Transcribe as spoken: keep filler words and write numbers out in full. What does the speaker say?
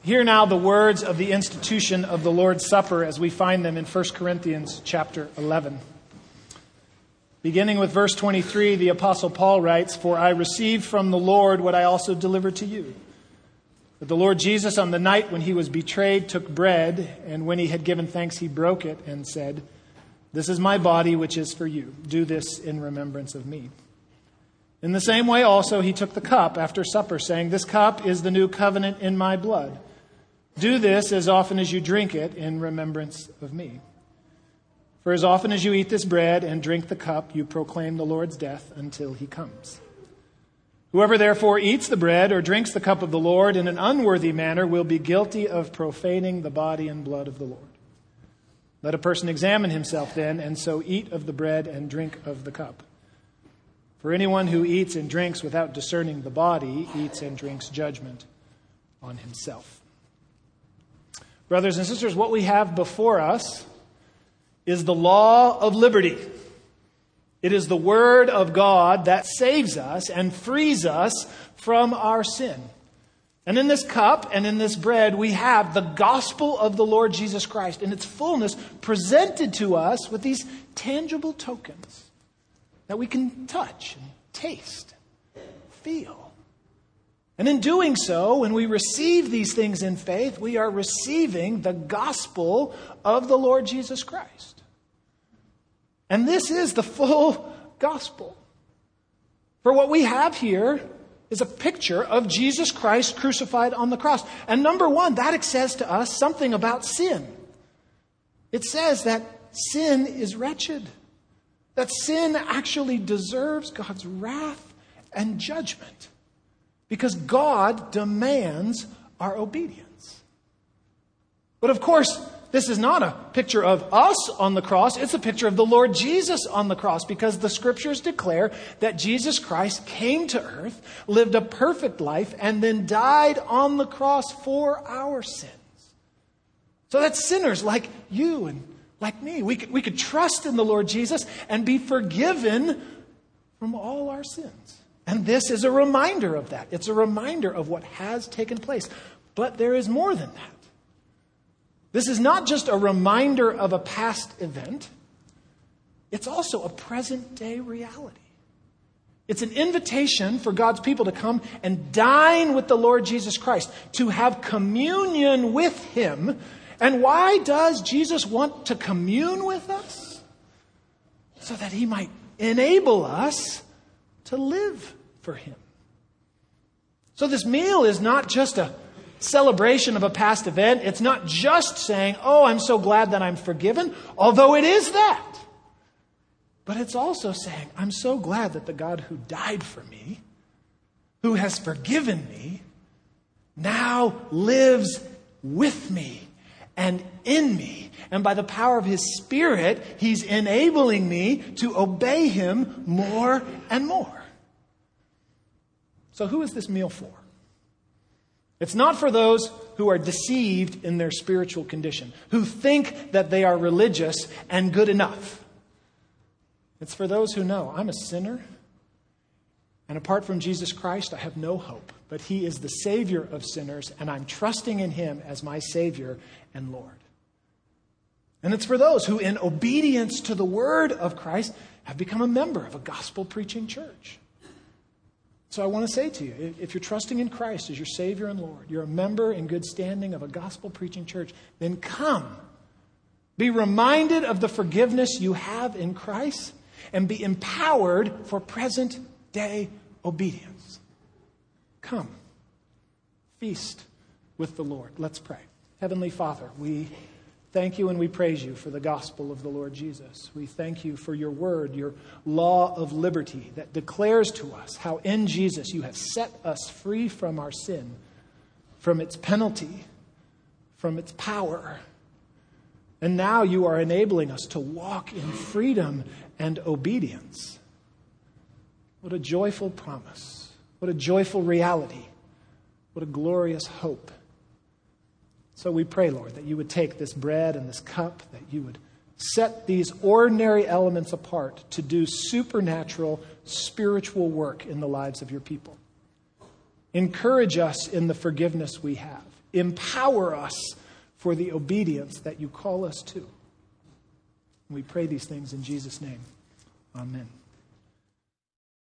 Hear now the words of the institution of the Lord's Supper as we find them in First Corinthians chapter eleven. Beginning with verse twenty-three, the Apostle Paul writes, "For I received from the Lord what I also delivered to you. That the Lord Jesus, on the night when he was betrayed, took bread, and when he had given thanks, he broke it and said, 'This is my body, which is for you. Do this in remembrance of me.' In the same way also he took the cup after supper, saying, 'This cup is the new covenant in my blood. Do this as often as you drink it in remembrance of me. For as often as you eat this bread and drink the cup, you proclaim the Lord's death until he comes. Whoever therefore eats the bread or drinks the cup of the Lord in an unworthy manner will be guilty of profaning the body and blood of the Lord. Let a person examine himself then, and so eat of the bread and drink of the cup. For anyone who eats and drinks without discerning the body eats and drinks judgment on himself.'" Brothers and sisters, what we have before us is the law of liberty. It is the Word of God that saves us and frees us from our sin. And in this cup and in this bread, we have the gospel of the Lord Jesus Christ in its fullness presented to us with these tangible tokens that we can touch and taste, feel. And in doing so, when we receive these things in faith, we are receiving the gospel of the Lord Jesus Christ. And this is the full gospel. For what we have here is a picture of Jesus Christ crucified on the cross. And number one, that says to us something about sin. It says that sin is wretched. That sin actually deserves God's wrath and judgment. Because God demands our obedience. But of course, this is not a picture of us on the cross. It's a picture of the Lord Jesus on the cross. Because the Scriptures declare that Jesus Christ came to earth, lived a perfect life, and then died on the cross for our sins. So that sinners like you and like me, we could, we could trust in the Lord Jesus and be forgiven from all our sins. And this is a reminder of that. It's a reminder of what has taken place. But there is more than that. This is not just a reminder of a past event. It's also a present day reality. It's an invitation for God's people to come and dine with the Lord Jesus Christ, to have communion with him. And why does Jesus want to commune with us? So that he might enable us to live for him. So this meal is not just a celebration of a past event. It's not just saying, "Oh, I'm so glad that I'm forgiven," although it is that. But it's also saying, "I'm so glad that the God who died for me, who has forgiven me, now lives with me and in me. And by the power of his Spirit, he's enabling me to obey him more and more." So who is this meal for? It's not for those who are deceived in their spiritual condition, who think that they are religious and good enough. It's for those who know, I'm a sinner, and apart from Jesus Christ, I have no hope. But he is the Savior of sinners, and I'm trusting in him as my Savior and Lord. And it's for those who, in obedience to the word of Christ, have become a member of a gospel-preaching church. So I want to say to you, if you're trusting in Christ as your Savior and Lord, you're a member in good standing of a gospel-preaching church, then come. Be reminded of the forgiveness you have in Christ and be empowered for present-day obedience. Come. Feast with the Lord. Let's pray. Heavenly Father, we thank you and we praise you for the gospel of the Lord Jesus. We thank you for your word, your law of liberty that declares to us how in Jesus you have set us free from our sin, from its penalty, from its power. And now you are enabling us to walk in freedom and obedience. What a joyful promise. What a joyful reality. What a glorious hope. So we pray, Lord, that you would take this bread and this cup, that you would set these ordinary elements apart to do supernatural, spiritual work in the lives of your people. Encourage us in the forgiveness we have. empower us for the obedience that you call us to. We pray these things in Jesus' name. Amen.